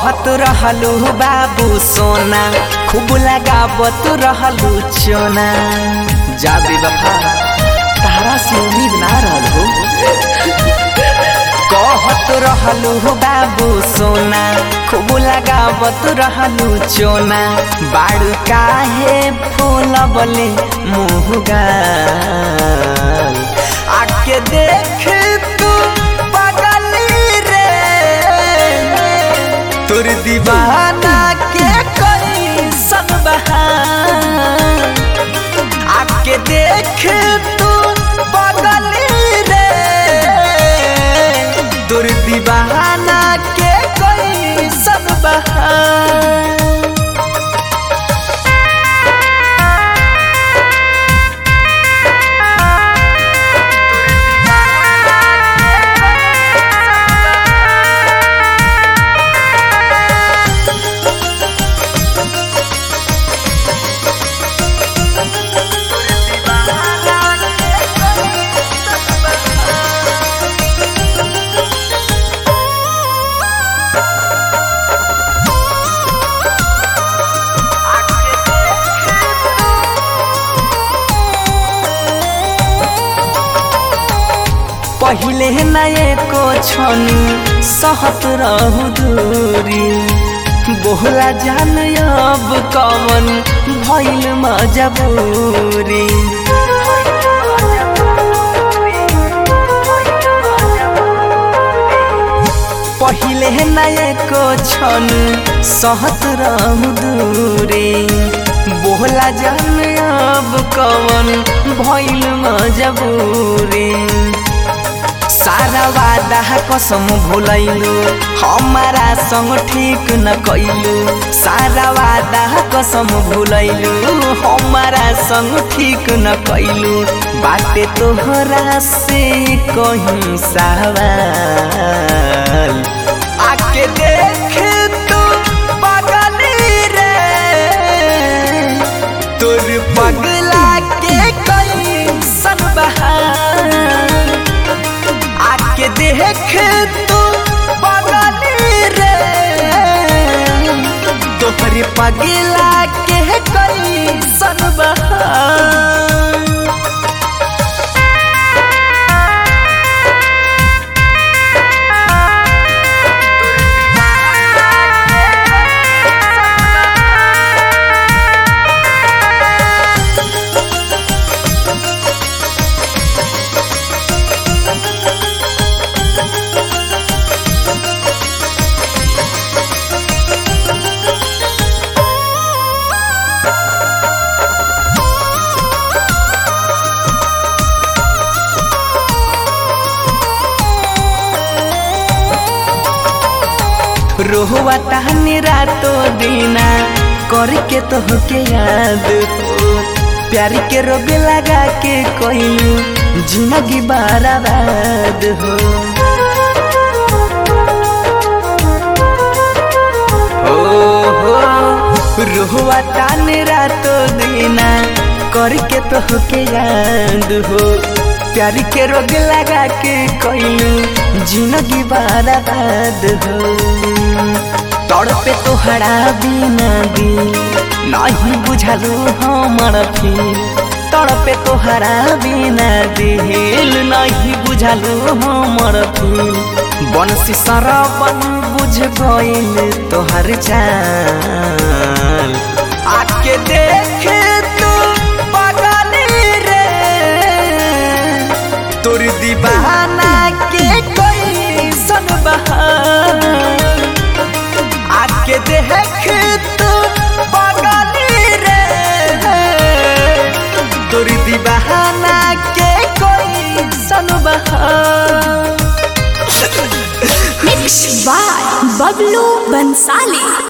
कहत रहलू बाबू सोना खूब लगावत रहलू चोना। जा बेवफा तारा से उम्मीद ना रहल हो। कहत रहलू बाबू सोना खूब लगावत रहलू चोना। बाड़ू काहे फूल बोले मुँह आके देख तू पगली रे तोर दीवाना के कोई सब बहार। आके देख तू पगली रे तोर दीवाना के कोई सब बहार। पहिले नए को छनी सहत रहू दूरी। बोहला जान अब कवन भइल मजबूरी। पहिले नए को छनी सहत रहू दूरी। बोहला जान अब कवन भइल मजबूरी। सारा वादा कसम भूलैलू हमारा संग ठीक न कैलू। सारा वादा कसम भूलैलू हमारा संग ठीक न कैलू। बाटे तोहरा से कहीं सवाल आके देख तू पगली रे तोर पगला के कोई सन बहार। आके देख तू पगली रे तोहरे पगला के कोई सन बहार। रोहुआ तहनी रातो दीना करके तोहके याद हो। प्यार के रोग लगा के कोइलू जिंदगी बर्बाद हो। रोहुआ तहनी रातो दीना करके तोहके याद हो। प्यार के रोग लगा के कोइलू जिंदगी बर्बाद हो। तड़पे तोहरा बिना दिल नहीं बुझलू हमर फील। तड़पे तोहरा बिना दिल नहीं बुझलू हमर फील। बंसी सरबन बुझ गइल तोहर चाल। आके देख तू पगली रे तोर दीवाना के कोई सन बहार। आके देख तू पगली रे तोर दीवाना के कोई सन बहार। Mix by Bablu Bhansali.